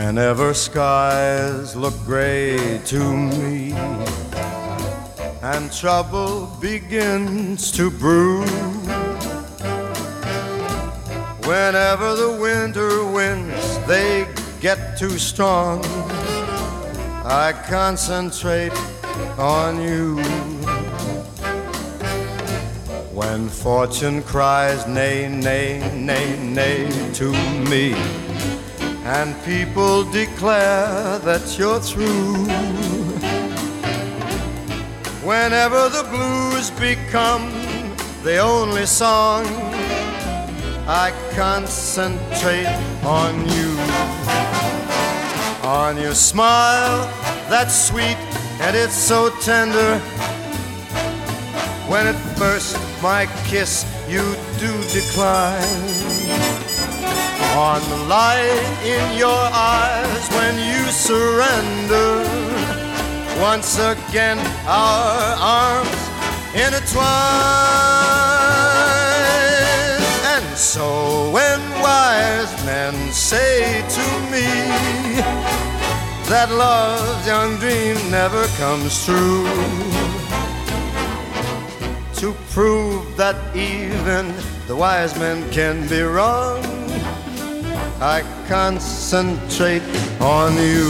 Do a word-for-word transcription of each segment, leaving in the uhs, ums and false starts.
Whenever skies look gray to me and trouble begins to brew, whenever the winter winds they get too strong, I concentrate on you. When fortune cries nay, nay, nay, nay to me, and people declare that you're through, whenever the blues become the only song, I concentrate on you. On your smile that's sweet and it's so tender, when at first my kiss you do decline, on the light in your eyes when you surrender, once again our arms intertwine. And so when wise men say to me that love's young dream never comes true, to prove that even the wise men can be wrong, I concentrate on you.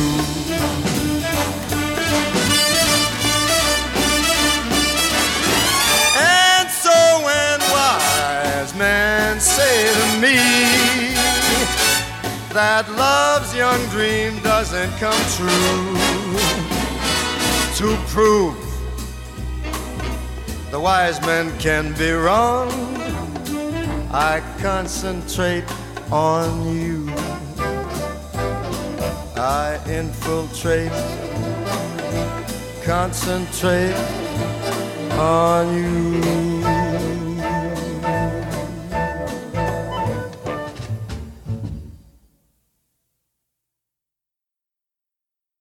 And so when wise men say to me that love's young dream doesn't come true, to prove the wise men can be wrong, I concentrate on you. I infiltrate, concentrate on you.